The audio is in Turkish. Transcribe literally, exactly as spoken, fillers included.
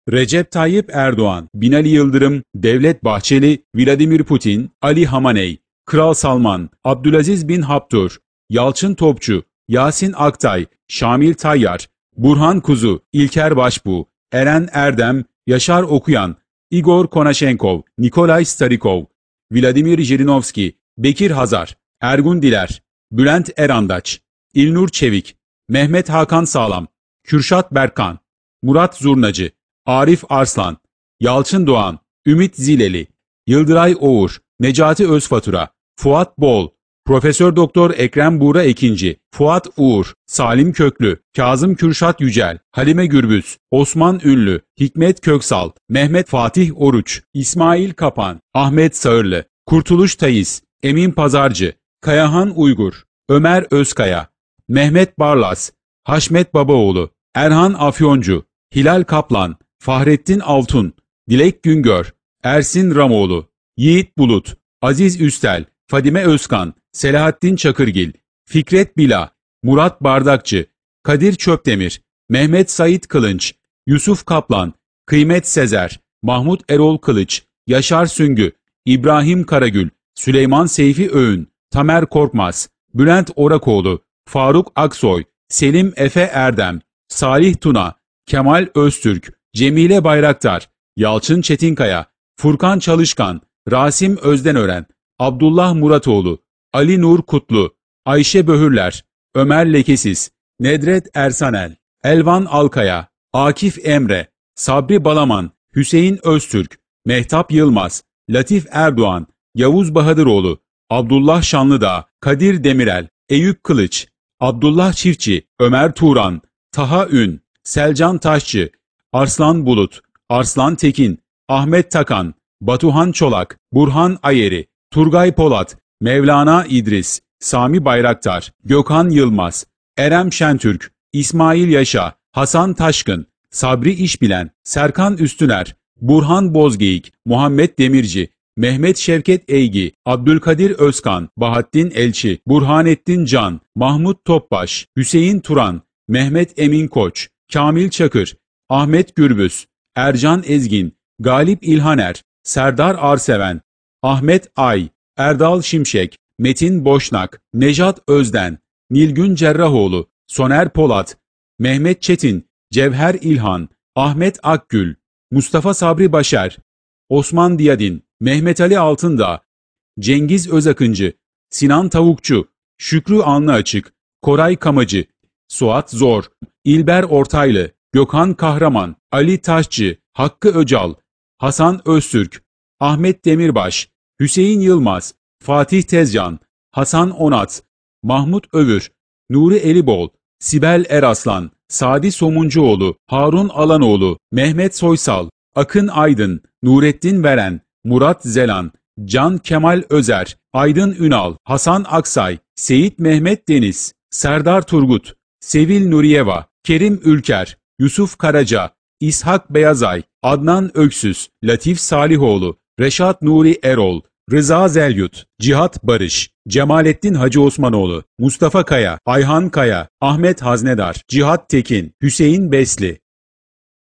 Recep Tayyip Erdoğan, Binali Yıldırım, Devlet Bahçeli, Vladimir Putin, Ali Hamaney, Kral Salman, Abdülaziz bin Haptur, Yalçın Topçu, Yasin Aktay, Şamil Tayyar, Burhan Kuzu, İlker Başbuğ, Eren Erdem, Yaşar Okuyan, Igor Konashenkov, Nikolay Starikov, Vladimir Jirinovski, Bekir Hazar, Ergun Diler, Bülent Erandaç, İlnur Çevik, Mehmet Hakan Sağlam, Kürşat Berkan, Murat Zurnacı, Arif Arslan, Yalçın Doğan, Ümit Zileli, Yıldıray Oğur, Necati Özfatura, Fuat Bol, Profesör Doktor Ekrem Buğra Ekinci, Fuat Uğur, Salim Köklü, Kazım Kürşat Yücel, Halime Gürbüz, Osman Ünlü, Hikmet Köksal, Mehmet Fatih Oruç, İsmail Kapan, Ahmet Sağırlı, Kurtuluş Tayiz, Emin Pazarcı, Kayahan Uygur, Ömer Özkaya, Mehmet Barlas, Haşmet Babaoğlu, Erhan Afyoncu, Hilal Kaplan, Fahrettin Altun, Dilek Güngör, Ersin Ramoğlu, Yiğit Bulut, Aziz Üstel, Fadime Özkan, Selahattin Çakırgil, Fikret Bila, Murat Bardakçı, Kadir Çöpdemir, Mehmet Sait Kılınç, Yusuf Kaplan, Kıymet Sezer, Mahmut Erol Kılıç, Yaşar Süngü, İbrahim Karagül, Süleyman Seyfi Öğün, Tamer Korkmaz, Bülent Orakoğlu, Faruk Aksoy, Selim Efe Erdem, Salih Tuna, Kemal Öztürk, Cemile Bayraktar, Yalçın Çetinkaya, Furkan Çalışkan, Rasim Özdenören, Abdullah Muratoğlu, Ali Nur Kutlu, Ayşe Böhürler, Ömer Lekesiz, Nedret Ersanel, Elvan Alkaya, Akif Emre, Sabri Balaman, Hüseyin Öztürk, Mehtap Yılmaz, Latif Erdoğan, Yavuz Bahadıroğlu, Abdullah Şanlıdağ, Kadir Demirel, Eyüp Kılıç, Abdullah Çiftçi, Ömer Turan, Taha Ün, Selcan Taşçı, Arslan Bulut, Arslan Tekin, Ahmet Takan, Batuhan Çolak, Burhan Ayeri, Turgay Polat, Mevlana İdris, Sami Bayraktar, Gökhan Yılmaz, Erem Şentürk, İsmail Yaşa, Hasan Taşkın, Sabri İşbilen, Serkan Üstüner, Burhan Bozgeyik, Muhammed Demirci, Mehmet Şevket Eygi, Abdülkadir Özkan, Bahattin Elçi, Burhanettin Can, Mahmut Topbaş, Hüseyin Turan, Mehmet Emin Koç, Kamil Çakır, Ahmet Gürbüz, Ercan Ezgin, Galip İlhaner, Serdar Arseven, Ahmet Ay, Erdal Şimşek, Metin Boşnak, Nejat Özden, Nilgün Cerrahoğlu, Soner Polat, Mehmet Çetin, Cevher İlhan, Ahmet Akgül, Mustafa Sabri Başer, Osman Diyadin, Mehmet Ali Altındağ, Cengiz Özakıncı, Sinan Tavukçu, Şükrü Alnıaçık, Koray Kamacı, Suat Zor, İlber Ortaylı, Gökhan Kahraman, Ali Taşçı, Hakkı Öcal, Hasan Öztürk, Ahmet Demirbaş, Hüseyin Yılmaz, Fatih Tezcan, Hasan Onat, Mahmut Övür, Nuri Elibol, Sibel Eraslan, Sadi Somuncuoğlu, Harun Alanoğlu, Mehmet Soysal, Akın Aydın, Nurettin Veren, Murat Zelan, Can Kemal Özer, Aydın Ünal, Hasan Aksay, Seyit Mehmet Deniz, Serdar Turgut, Sevil Nuriyeva, Kerim Ülker, Yusuf Karaca, İshak Beyazay, Adnan Öksüz, Latif Salihoğlu, Reşat Nuri Erol, Rıza Zelyut, Cihat Barış, Cemalettin Hacı Osmanoğlu, Mustafa Kaya, Ayhan Kaya, Ahmet Haznedar, Cihat Tekin, Hüseyin Besli,